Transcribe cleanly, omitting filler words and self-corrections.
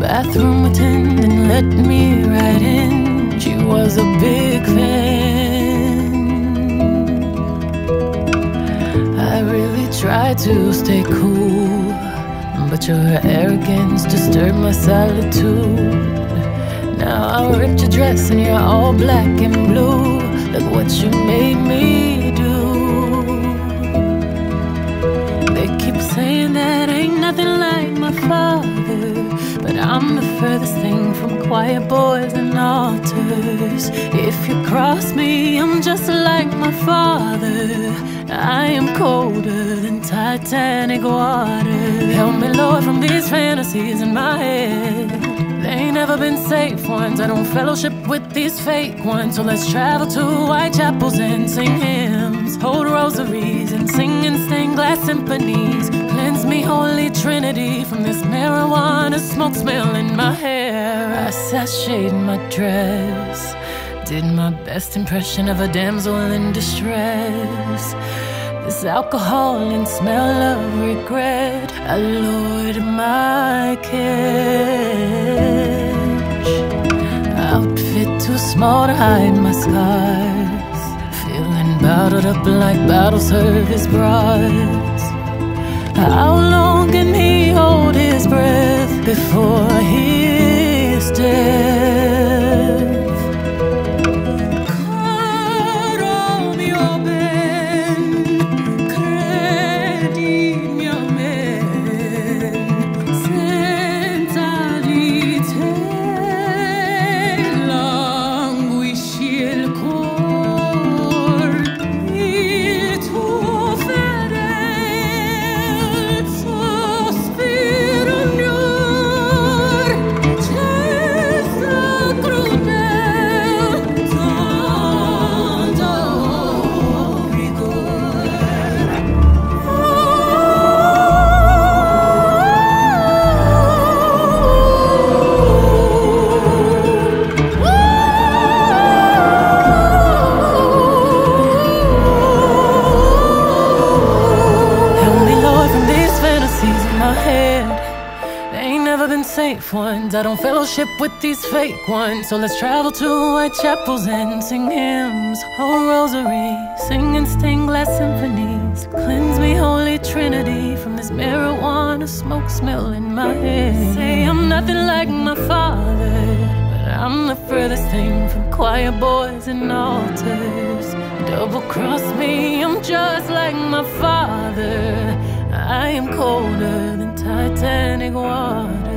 bathroom attendant let me right in. She was a big fan. I really tried to stay cool, but your arrogance disturbed my solitude. Now I ripped your dress and you're all black and blue. Look what you made me do. They keep saying that ain't nothing like my father, but I'm the furthest thing from choir boys and altars. If you cross me, I'm just like my father. I am colder than Titanic water. Help me, Lord, from these fantasies in my head. They ain't never been safe ones. I don't fellowship with these fake ones. So let's travel to Whitechapels and sing hymns, hold rosaries and sing in stained glass symphonies. Cleanse me, Holy Trinity, from this marijuana smoke smell in my hair. I sashayed my dress, did my best impression of a damsel in distress. This alcohol and smell of regret, I lowered my catch. Outfit too small to hide my scars, feeling bottled up like bottle service bras. How long can he hold his breath before his death? Ones. I don't fellowship with these fake ones. So let's travel to Whitechapels and sing hymns, hold rosaries, sing in stained glass symphonies. Cleanse me, Holy Trinity, from this marijuana smoke smell in my head. Say I'm nothing like my father, but I'm the furthest thing from choir boys and altars. Double cross me, I'm just like my father. I am colder than Titanic water.